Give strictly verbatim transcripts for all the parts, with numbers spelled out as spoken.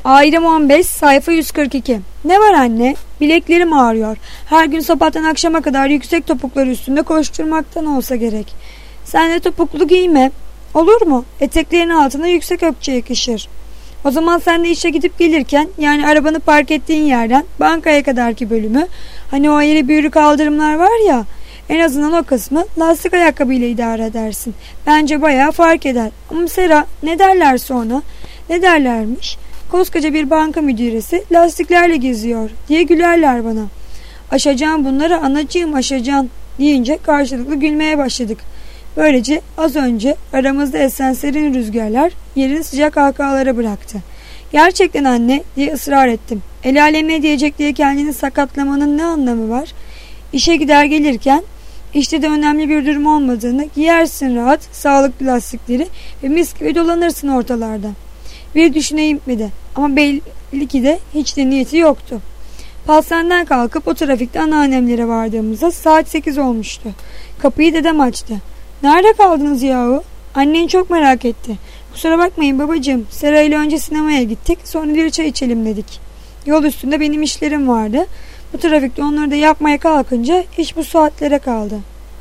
Ayrım on beş, sayfa yüz kırk iki. Ne var anne? Bileklerim ağrıyor. Her gün sabahtan akşama kadar yüksek topuklar üstünde koşturmaktan olsa gerek. Sen de topuklu giyme. Olur mu? Eteklerin altına yüksek ökçe yakışır. O zaman sen de işe gidip gelirken, yani arabanı park ettiğin yerden bankaya kadarki bölümü, hani o ayrı büyürü kaldırımlar var ya, en azından o kısmı lastik ayakkabıyla idare edersin. Bence bayağı fark eder. Ama Sera, ne derler sonra? Ne derlermiş? Koskoca bir banka müdüresi lastiklerle geziyor diye gülerler bana. Aşacağım bunları anacığım, aşacağım deyince karşılıklı gülmeye başladık. Böylece az önce aramızda esen serin rüzgarlar yerini sıcak kahkahalara bıraktı. Gerçekten anne diye ısrar ettim. El alem ne diyecek diye kendini sakatlamanın ne anlamı var? İşe gider gelirken işte de önemli bir durum olmadığını, giyersin rahat sağlıklı lastikleri ve mis gibi dolanırsın ortalarda. Bir düşüneyim mi de, ama belli ki de hiç de niyeti yoktu. Pastaneden kalkıp o trafikte anneannemlere vardığımızda saat sekiz olmuştu. Kapıyı dedem açtı. "Nerede kaldınız yahu?" Annen çok merak etti. "Kusura bakmayın babacığım, Sera ile önce sinemaya gittik, sonra bir çay içelim dedik. Yol üstünde benim işlerim vardı. Bu trafikte onları da yapmaya kalkınca iş bu saatlere kaldı.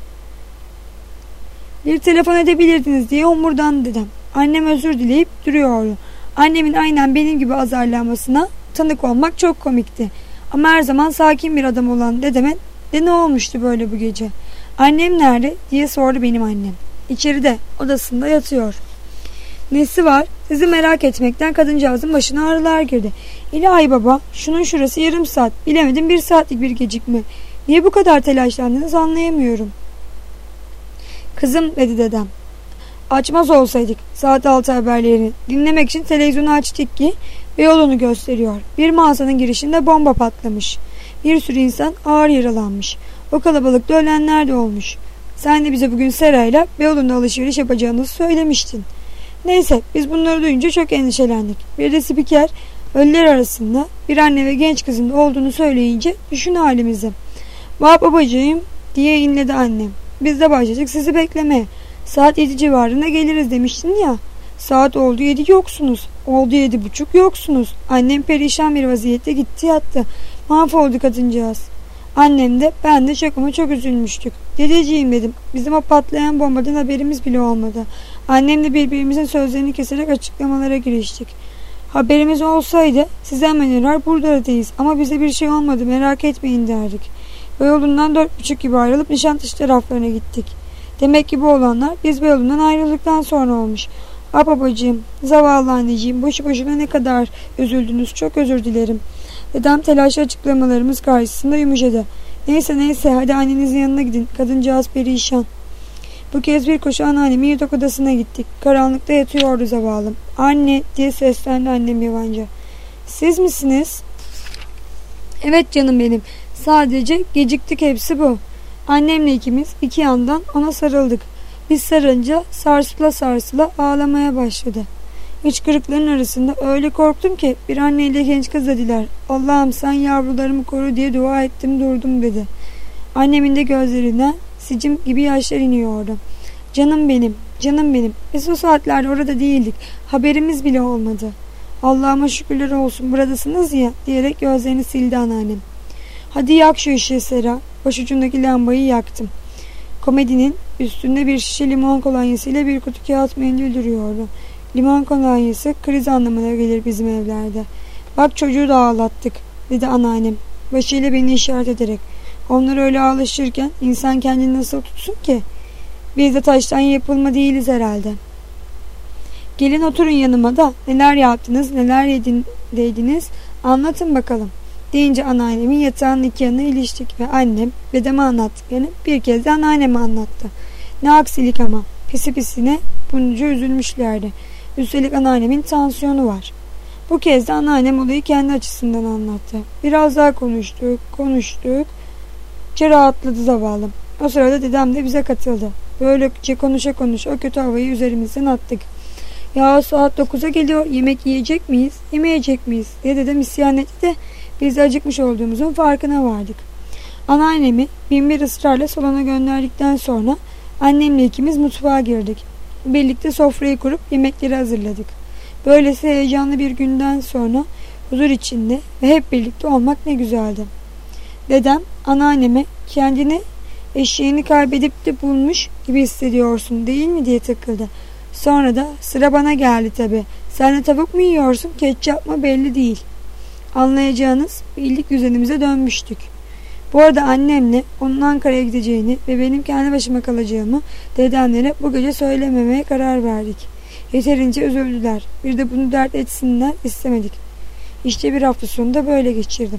Bir telefon edebilirdiniz" diye homurdandı dedem. Annem özür dileyip duruyordu. Annemin aynen benim gibi azarlanmasına tanık olmak çok komikti. Ama her zaman sakin bir adam olan dedeme de ne olmuştu böyle bu gece? "Annem nerede?" diye sordu benim annem. "İçeride, odasında yatıyor." "Nesi var?" Sizi merak etmekten kadıncağızın başına ağrılar girdi. "İlahi baba, şunun şurası yarım saat, bilemedim bir saatlik bir gecikme. Niye bu kadar telaşlandınız anlayamıyorum." "Kızım," dedi dedem, "açmaz olsaydık saat altı haberlerini dinlemek için televizyonu açtık ki Beyoğlu'nu gösteriyor. Bir mağazanın girişinde bomba patlamış. Bir sürü insan ağır yaralanmış. O kalabalıkta ölenler de olmuş. Sen de bize bugün Sera'yla Beyoğlu'nda alışveriş yapacağınızı söylemiştin. Neyse, biz bunları duyunca çok endişelendik. Bir de spiker ölüler arasında bir anne ve genç kızın olduğunu söyleyince düşün halimizi. 'Vah babacığım,' diye inledi annem. Biz de başladık sizi beklemeye. Saat yedi civarında geliriz demiştin ya. Saat oldu yedi yoksunuz. Oldu yedi buçuk yoksunuz. Annem perişan bir vaziyette gitti yattı. Mahvoldu kadıncağız. Annem de ben de çok ama çok üzülmüştük. Dedeciğim dedim. Bizim o patlayan bombadan haberimiz bile olmadı. Annemle birbirimizin sözlerini keserek açıklamalara giriştik. Haberimiz olsaydı siz hemen arar buradayız ama bize bir şey olmadı merak etmeyin derdik. Beyoğlu'ndan dört buçuk gibi ayrılıp Nişantaşı taraflarına gittik. Demek ki bu olanlar biz Beyoğlu'ndan ayrıldıktan sonra olmuş. Ha babacığım, zavallı anneciğim, boşu boşuna ne kadar üzüldünüz, çok özür dilerim. Dedem telaşlı açıklamalarımız karşısında yumuşadı. Neyse neyse hadi annenizin yanına gidin, kadıncağız perişan. Bu kez bir koşu anneannemin yatak odasına gittik. Karanlıkta yatıyordu zavallım. "Anne," diye seslendi annem yabancı. "Siz misiniz?" "Evet canım benim. Sadece geciktik, hepsi bu." Annemle ikimiz iki yandan ona sarıldık. Biz sarınca sarsıla sarsıla ağlamaya başladı. Hıçkırıkların arasında öyle korktum ki bir anneyle genç kız dediler. "Allah'ım sen yavrularımı koru" diye dua ettim durdum dedi. Annemin de gözlerinden sicim gibi yaşlar iniyordu. "Canım benim, canım benim. Biz o saatlerde orada değildik. Haberimiz bile olmadı. Allah'ıma şükürler olsun buradasınız ya" diyerek gözlerini sildi anneannem. "Hadi yak şu ışığı Sera." Başucundaki lambayı yaktım. Komedinin üstünde bir şişe limon kolonyası ile bir kutu kağıt mendil duruyordu. Limon kolonyası kriz anlamına gelir bizim evlerde. "Bak çocuğu da ağlattık," dedi anneannem başıyla beni işaret ederek. "Onlar öyle ağlaşırken insan kendini nasıl tutsun ki? Biz de taştan yapılma değiliz herhalde. Gelin oturun yanıma da neler yaptınız, neler yedin, dediniz, anlatın bakalım." Deyince anneannemin yatağının iki yanına iliştik ve annem dedeme anlattıklarını bir kez de anneanneme anlattı. Ne aksilik ama, pisi pisine bunca üzülmüşlerdi. Üstelik anneannemin tansiyonu var. Bu kez de anneannem olayı kendi açısından anlattı. Biraz daha konuştuk, konuştuk. Çok rahatladı zavallım. O sırada dedem de bize katıldı. Böylece konuşa konuşa o kötü havayı üzerimizden attık. "Ya saat dokuza geliyor, yemek yiyecek miyiz, yemeyecek miyiz?" diye dedem isyan etti de biz de acıkmış olduğumuzun farkına vardık. Anneannemi bin bir ısrarla salona gönderdikten sonra annemle ikimiz mutfağa girdik. Birlikte sofrayı kurup yemekleri hazırladık. Böylesi heyecanlı bir günden sonra huzur içinde ve hep birlikte olmak ne güzeldi. Dedem anneanneme kendini eşeğini kaybedip de bulmuş gibi hissediyorsun değil mi diye takıldı. Sonra da sıra bana geldi tabi. Sen de tavuk mu yiyorsun, ketçap mı belli değil. Anlayacağınız birlik düzenimize dönmüştük. Bu arada annemle onun Ankara'ya gideceğini ve benim kendi başıma kalacağımı dedemlere bu gece söylememeye karar verdik. Yeterince üzüldüler. Bir de bunu dert etsinler istemedik. İşte bir hafta sonu da böyle geçirdim.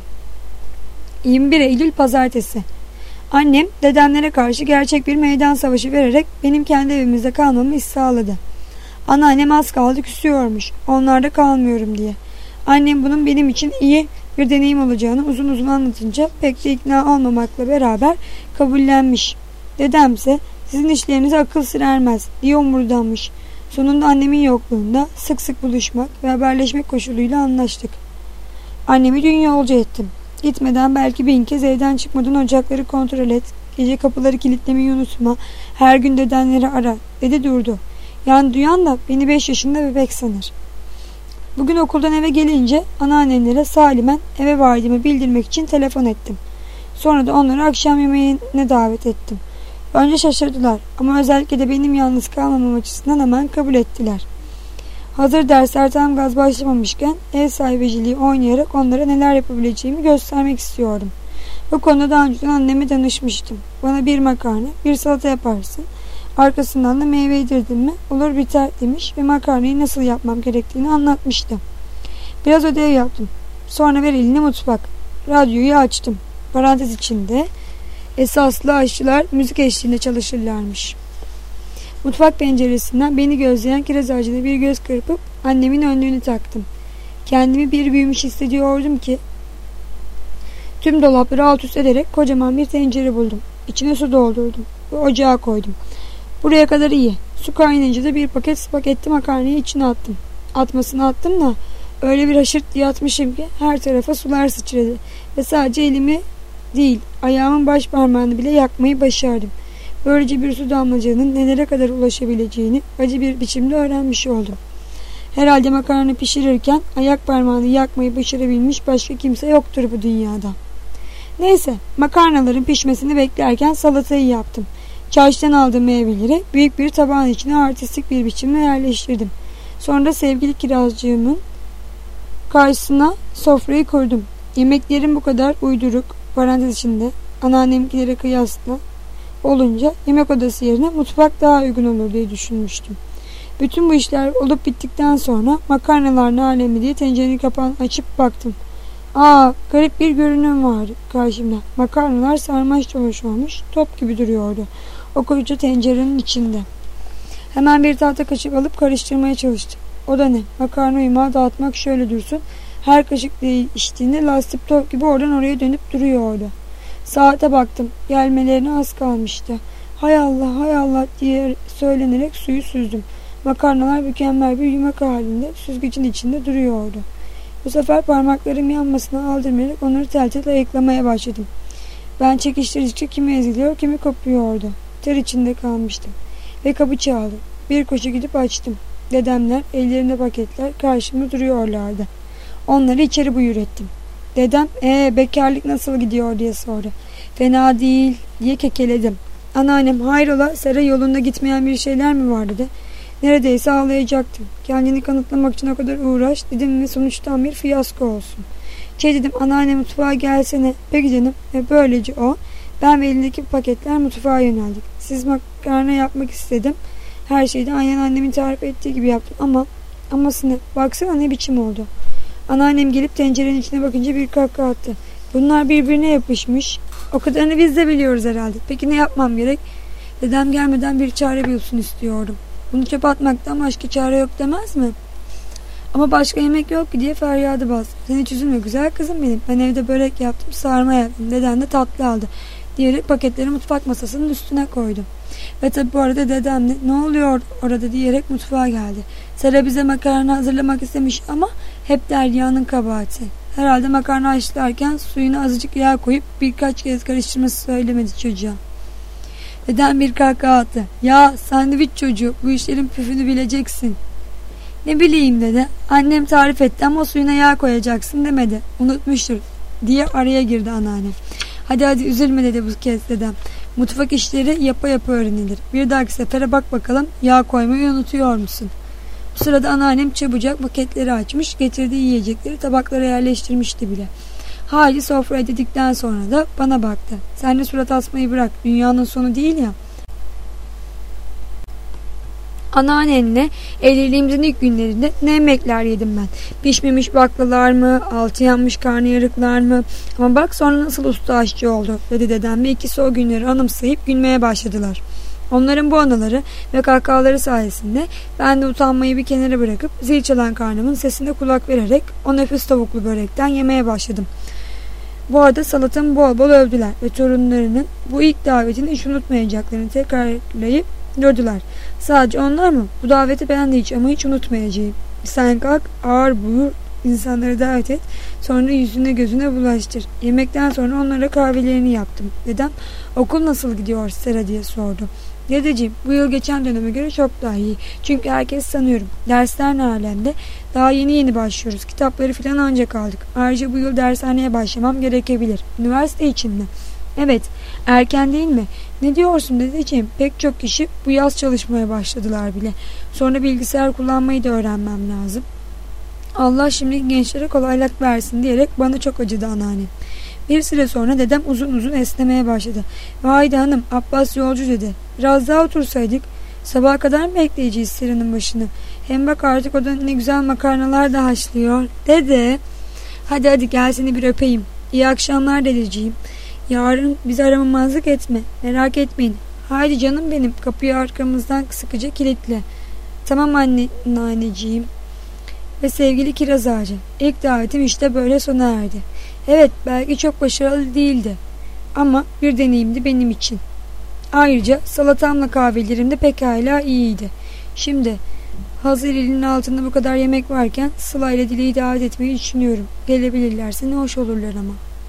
yirmi bir Eylül Pazartesi. Annem dedemlere karşı gerçek bir meydan savaşı vererek benim kendi evimizde kalmamı sağladı. Anneannem az kaldı küsüyormuş. Onlarda kalmıyorum diye. Annem bunun benim için iyi bir deneyim olacağını uzun uzun anlatınca pek de ikna olmamakla beraber kabullenmiş. Dedemse sizin işlerinize akıl sır ermez diye omurdanmış. Sonunda annemin yokluğunda sık sık buluşmak ve haberleşmek koşuluyla anlaştık. Annemi dün yolcu ettim. Gitmeden belki bin kez evden çıkmadan ocakları kontrol et. Gece kapıları kilitlemeyi unutma. Her gün dedenleri ara dedi durdu. Yani duyan da beni beş yaşında bebek sanır. Bugün okuldan eve gelince anneannelere salimen eve vardığımı bildirmek için telefon ettim. Sonra da onları akşam yemeğine davet ettim. Önce şaşırdılar ama özellikle de benim yalnız kalmamam açısından hemen kabul ettiler. Hazır dersler tam gaz başlamamışken ev sahibiciliği oynayarak onlara neler yapabileceğimi göstermek istiyordum. Bu konuda daha önceden anneme danışmıştım. Bana bir makarna, bir salata yaparsın. Arkasından da meyve yedirdim mi olur biter demiş ve makarnayı nasıl yapmam gerektiğini anlatmıştı. Biraz ödev yaptım. Sonra ver eline mutfak. Radyoyu açtım. Parantez içinde esaslı aşçılar müzik eşliğinde çalışırlarmış. Mutfak penceresinden beni gözleyen kiraz ağacına bir göz kırpıp annemin önlüğünü taktım. Kendimi bir büyümüş hissediyordum ki tüm dolapları alt üst ederek kocaman bir tencere buldum. İçine su doldurdum ve ocağa koydum. Buraya kadar iyi. Su kaynayınca da bir paket spagetti makarnayı içine attım. Atmasını attım da öyle bir haşırt diye atmışım ki her tarafa sular sıçradı ve sadece elimi değil ayağımın baş parmağını bile yakmayı başardım. Böylece bir su damlacığının nelere kadar ulaşabileceğini acı bir biçimde öğrenmiş oldum. Herhalde makarna pişirirken ayak parmağını yakmayı başarabilmiş başka kimse yoktur bu dünyada. Neyse, makarnaların pişmesini beklerken salatayı yaptım. Çarşıdan aldığım meyveleri büyük bir tabağın içine artistik bir biçimde yerleştirdim. Sonra sevgili kirazcığımın karşısına sofrayı kurdum. Yemeklerim bu kadar uyduruk, parantez içinde, anneannemkilere kıyasla olunca yemek odası yerine mutfak daha uygun olur diye düşünmüştüm. Bütün bu işler olup bittikten sonra makarnalar ne alemi diye tencerenin kapağını açıp baktım. Aa, garip bir görünüm vardı karşımda. Makarnalar sarmaş dolaş olmuş, top gibi duruyordu o koca tencerenin içinde. Hemen bir tahta kaşık alıp karıştırmaya çalıştım. O da ne? Makarna yumağı dağıtmak şöyle dursun. Her kaşık değiştiğinde lastik top gibi oradan oraya dönüp duruyordu. Saate baktım. Gelmelerine az kalmıştı. Hay Allah, hay Allah diye söylenerek suyu süzdüm. Makarnalar mükemmel bir yumak halinde süzgecin içinde duruyordu. Bu sefer parmaklarım yanmasına aldırmayarak onları tel tel ayıklamaya başladım. Ben çekiştirdikçe kimi eziliyor, kimi kopuyordu. Ter içinde kalmıştım. Ve kapı çaldı. Bir koşu gidip açtım. Dedemler, ellerinde paketler karşımda duruyorlardı. Onları içeri buyur ettim. Dedem, ee bekarlık nasıl gidiyor diye sordu. Fena değil diye kekeledim. Anneannem, hayrola saray yolunda gitmeyen bir şeyler mi var dedi. Neredeyse ağlayacaktım. Kendini kanıtlamak için o kadar uğraş dedim ve sonuçtan bir fiyasko olsun. Şey dedim, anneanne mutfağa gelsene. Peki canım. Ve böylece o, ben ve elindeki paketler mutfağa yöneldik. Siz makarna yapmak istedim. Her şeyi de aynen annemin tarif ettiği gibi yaptım ama aması ne? Baksana ne biçim oldu. Anneannem gelip tencerenin içine bakınca bir kahkaha attı. Bunlar birbirine yapışmış. O kadarını biz de biliyoruz herhalde. Peki ne yapmam gerek? Dedem gelmeden bir çare bulsun istiyorum. Bunu çöpe atmaktan başka çare yok demez mi? Ama başka yemek yok ki diye feryadı bas. Sen hiç üzülme güzel kızım benim. Ben evde börek yaptım, sarma yaptım. Deden de tatlı aldı. Diyerek paketleri mutfak masasının üstüne koydum. Ve tabi bu arada dedem de ne oluyor orada diyerek mutfağa geldi. Sera bize makarna hazırlamak istemiş ama hep Derya'nın kabahati. Herhalde makarna haşlarken suyuna azıcık yağ koyup birkaç kez karıştırması söylemedi çocuğa. Dedem bir kahkaha attı. Ya sandviç çocuğu, bu işlerin püfünü bileceksin. Ne bileyim dedi. Annem tarif etti ama suyuna yağ koyacaksın demedi. Unutmuştur diye araya girdi anneannem. Hadi hadi üzülme dedi bu kez dedem. Mutfak işleri yapa yapa öğrenilir. Bir dahaki sefere bak bakalım yağ koymayı unutuyor musun? Bu sırada anneannem çabucak paketleri açmış, getirdiği yiyecekleri tabaklara yerleştirmişti bile. Hali sofrayı dedikten sonra da bana baktı. Sen de surat asmayı bırak, dünyanın sonu değil ya. Anneannenle evliliğimizin ilk günlerinde ne yemekler yedim ben. Pişmemiş baklalar mı, altı yanmış karnıyarıklar mı? Ama bak sonra nasıl usta aşçı oldu dedi dedem ve ikisi o günleri anımsayıp gülmeye başladılar. Onların bu anıları ve kahkahaları sayesinde ben de utanmayı bir kenara bırakıp zil çalan karnımın sesine kulak vererek o nefis tavuklu börekten yemeye başladım. Bu arada salatamı bol bol övdüler ve torunlarının bu ilk davetini hiç unutmayacaklarını tekrarlayıp durdular. Sadece onlar mı? Bu daveti ben de hiç ama hiç unutmayacağım. Sen kalk, ağır buyur, insanları davet et, sonra yüzüne gözüne bulaştır. Yemekten sonra onlara kahvelerini yaptım. Dedem, okul nasıl gidiyor Sera diye sordu. Dedeciğim, bu yıl geçen döneme göre çok daha iyi. Çünkü herkes sanıyorum. Dersler ne alemde? Daha yeni yeni başlıyoruz. Kitapları falan ancak aldık. Ayrıca bu yıl dershaneye başlamam gerekebilir. Üniversite için mi? Evet, erken değil mi? Ne diyorsun dedeciğim? Pek çok kişi bu yaz çalışmaya başladılar bile. Sonra bilgisayar kullanmayı da öğrenmem lazım. Allah şimdiki gençlere kolaylık versin diyerek bana çok acıdı anneannem. Bir süre sonra dedem uzun uzun esnemeye başladı. Vaydi hanım, Abbas yolcu dedi. Biraz daha otursaydık. Sabaha kadar mı bekleyeceğiz Sera'nın başını? Hem bak artık o da ne güzel makarnalar da haşlıyor. Dede, hadi hadi gel seni bir öpeyim. İyi akşamlar dedeciğim. Yarın bizi aramamazlık etme. Merak etmeyin. Haydi canım benim, kapıyı arkamızdan sıkıca kilitle. Tamam anne, anneciğim. Ve sevgili kiraz ağacı, ilk davetim işte böyle sona erdi. Evet, belki çok başarılı değildi. Ama bir deneyimdi benim için. Ayrıca salatamla kahvelerim de pekala iyiydi. Şimdi hazır elinin altında bu kadar yemek varken Sıla ile Dile'yi davet etmeyi düşünüyorum. Gelebilirlerse ne hoş olurlar ama.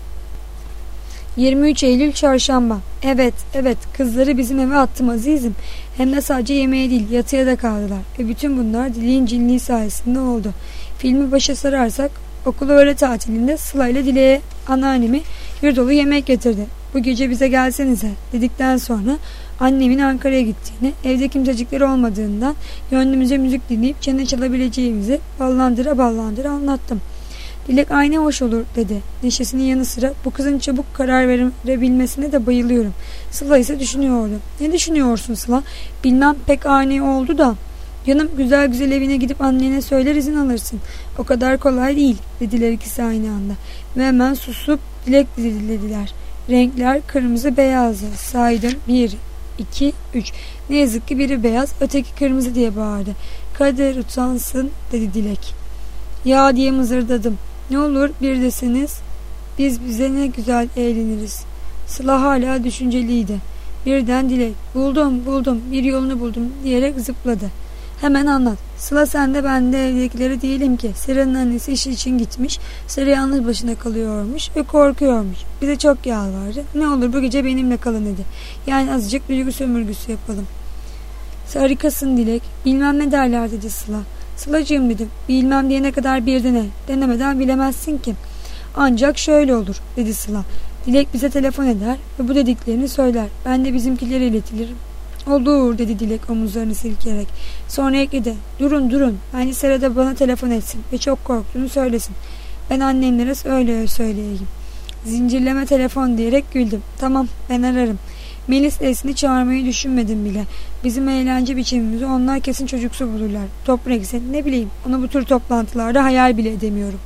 yirmi üç Eylül Çarşamba. Evet, evet, kızları bizim eve attım azizim. Hem de sadece yemeğe değil, yatıya da kaldılar. Ve bütün bunlar Dile'nin cinliği sayesinde oldu. Filmi başa sararsak, okul öğle tatilinde Sıla ile Dile'ye anneannemi bir dolu yemek getirdi. Bu gece bize gelsenize dedikten sonra annemin Ankara'ya gittiğini, evde kimsecikleri olmadığından gönlümüze müzik dinleyip çene çalabileceğimizi ballandıra ballandıra anlattım. Dilek aynı hoş olur dedi. Neşesinin yanı sıra bu kızın çabuk karar verebilmesine de bayılıyorum. Sıla ise düşünüyordu. Ne düşünüyorsun Sıla? Bilmem, pek ani oldu da. Canım, güzel güzel evine gidip annene söyler izin alırsın. O kadar kolay değil dediler ikisi aynı anda. Ve hemen susup Dilek dilediler. Renkler kırmızı beyazdı. Saydım bir, iki, üç. Ne yazık ki biri beyaz, öteki kırmızı diye bağırdı. Kader utansın dedi Dilek. Ya diye mızırdadım. Ne olur bir deseniz, biz bize ne güzel eğleniriz. Sıla hala düşünceliydi. Birden Dilek, buldum buldum bir yolunu buldum diyerek zıpladı. Hemen anlat. Sıla, sen de ben de evdekileri değilim ki. Sera'nın annesi iş için gitmiş. Sera yalnız başına kalıyormuş ve korkuyormuş. Bize çok yalvardı. Ne olur bu gece benimle kalın dedi. Yani azıcık duygu sömürgüsü yapalım. Harikasın Dilek. Bilmem ne derler dedi Sıla. Sılacığım dedim. Bilmem diyene kadar bir dene. Denemeden bilemezsin ki. Ancak şöyle olur dedi Sıla. Dilek bize telefon eder ve bu dediklerini söyler. Ben de bizimkilere iletirim. Olur dedi Dilek omuzlarını silkeyerek. Sonra ekledi. Durun durun. Bence Sera da bana telefon etsin ve çok korktuğunu söylesin. Ben annemlere öyle söyleyeyim. Zincirleme telefon diyerek güldüm. Tamam, ben ararım. Melis Esin'i çağırmayı düşünmedim bile. Bizim eğlence biçimimizi onlar kesin çocuksu bulurlar. Toprak ise ne bileyim, onu bu tür toplantılarda hayal bile edemiyorum.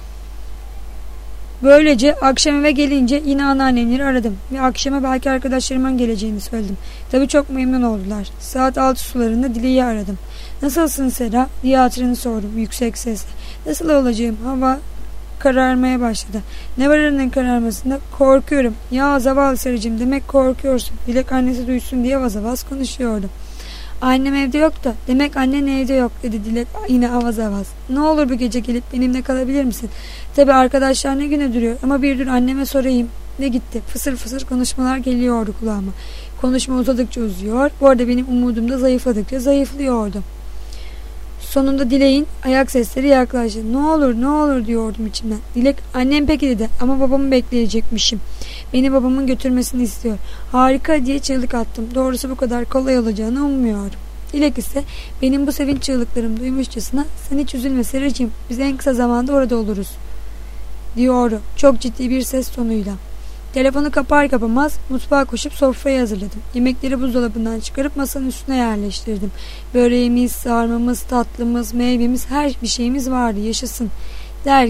Böylece akşam eve gelince yine anneannemleri aradım ve akşama belki arkadaşlarımın geleceğini söyledim. Tabii çok memnun oldular. Saat altı sularında Dile'yi aradım. Nasılsın Sera diye hatırını sordum yüksek sesle. Nasıl olacağım? Hava kararmaya başladı. Ne var aranın kararmasında? Korkuyorum. Ya zavallı Seracığım, demek korkuyorsun. Dilek annesi duysun diye avaz avaz konuşuyordu. Annem evde yok da, demek annen evde yok dedi Dilek yine avaz avaz. Ne olur bu gece gelip benimle kalabilir misin? Tabi arkadaşlar ne güne duruyor ama bir dur anneme sorayım. Ne gitti? Fısır fısır konuşmalar geliyordu kulağıma. Konuşma uzadıkça uzuyor. Bu arada benim umudum da zayıfladıkça zayıflıyordu. Sonunda Dilek'in ayak sesleri yaklaştı. Ne olur ne olur diyordum içimden. Dilek annem peki dedi ama babamı bekleyecekmişim. Beni babamın götürmesini istiyor. Harika diye çığlık attım. Doğrusu bu kadar kolay olacağını ummuyordum. Dilek ise benim bu sevinç çığlıklarımı duymuşçasına sen hiç üzülme Seracığım, biz en kısa zamanda orada oluruz diyordu çok ciddi bir ses tonuyla. Telefonu kapar kapamaz mutfağa koşup sofrayı hazırladım. Yemekleri buzdolabından çıkarıp masanın üstüne yerleştirdim. Böreğimiz, sarmamız, tatlımız, meyvemiz, her bir şeyimiz vardı. Yaşasın der,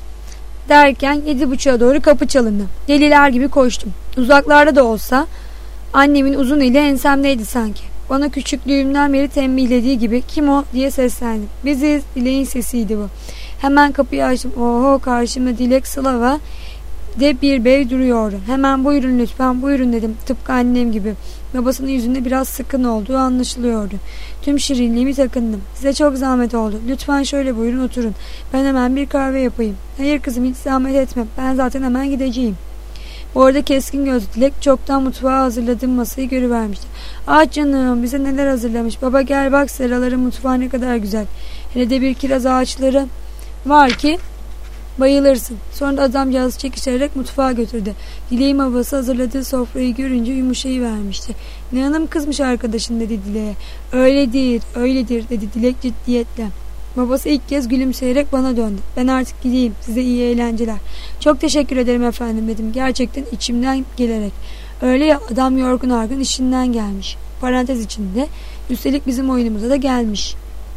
derken yedi buçuğa doğru kapı çalındı. Deliler gibi koştum. Uzaklarda da olsa annemin uzun eli ensemdeydi sanki. Bana küçüklüğümden beri tembihlediği gibi kim o diye seslendim. Biziz, Dilek'in sesiydi bu. Hemen kapıyı açtım. Oho, karşımda Dilek, Sıla ve de bir bey duruyordu. Hemen buyurun lütfen buyurun dedim. Tıpkı annem gibi. Babasının yüzünde biraz sıkın olduğu anlaşılıyordu. Tüm şirinliğimi takındım. Size çok zahmet oldu. Lütfen şöyle buyurun oturun. Ben hemen bir kahve yapayım. Hayır kızım, hiç zahmet etme. Ben zaten hemen gideceğim. Bu arada keskin gözlü Dilek çoktan mutfağa hazırladığım masayı görüvermişti. Ah canım, bize neler hazırlamış. Baba gel bak, seraların mutfağı ne kadar güzel. Hele de bir kiraz ağaçları var ki bayılırsın. Sonra da adamcağız çekişerek mutfağa götürdü. Dilek'in babası hazırladığı sofrayı görünce yumuşayıvermişti. Ne hanım kızmış arkadaşın dedi Dilek'e. Öyledir, öyledir dedi Dilek ciddiyetle. Babası ilk kez gülümseyerek bana döndü. Ben artık gideyim. Size iyi eğlenceler. Çok teşekkür ederim efendim dedim. Gerçekten içimden gelerek. Öyle ya, adam yorgun argın işinden gelmiş. Parantez içinde. Üstelik bizim oyunumuza da gelmiş.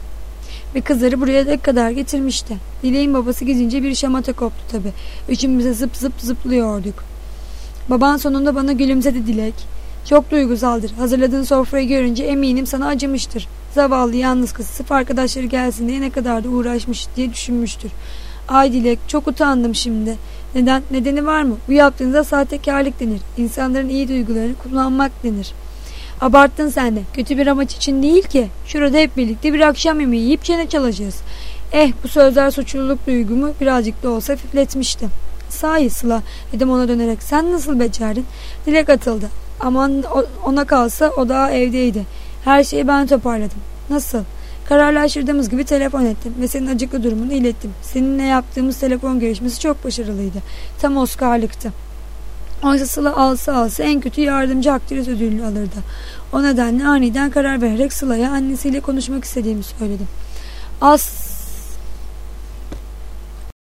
Ve kızları buraya da kadar getirmişti. Dilek'in babası gidince bir şamata koptu tabi. Üçümüze zıp zıp zıplıyorduk. Baban sonunda bana gülümsedi Dilek. Çok duygusaldır. Hazırladığın sofrayı görünce eminim sana acımıştır. Zavallı yalnız kız sırf arkadaşları gelsin diye ne kadar da uğraşmış diye düşünmüştür. Ay Dilek, çok utandım şimdi. Neden? Nedeni var mı? Bu yaptığınızda sahtekarlık denir. İnsanların iyi duygularını kullanmak denir. Abarttın sen de. Kötü bir amaç için değil ki. Şurada hep birlikte bir akşam yemeği yiyip çene çalacağız. Eh, bu sözler suçluluk duygumu birazcık da olsa hafifletmişti. Sahi Sıla dedim ona dönerek. Sen nasıl becerdin? Dilek atıldı. Aman ona kalsa o daha evdeydi. Her şeyi ben toparladım. Nasıl? Kararlaştırdığımız gibi telefon ettim ve senin acıklı durumunu ilettim. Seninle yaptığımız telefon görüşmesi çok başarılıydı. Tam Oscar'lıktı. Oysa Sıla alsa alsa en kötü yardımcı aktris ödülünü alırdı. O nedenle aniden karar vererek Sıla'ya annesiyle konuşmak istediğimi söyledim. Az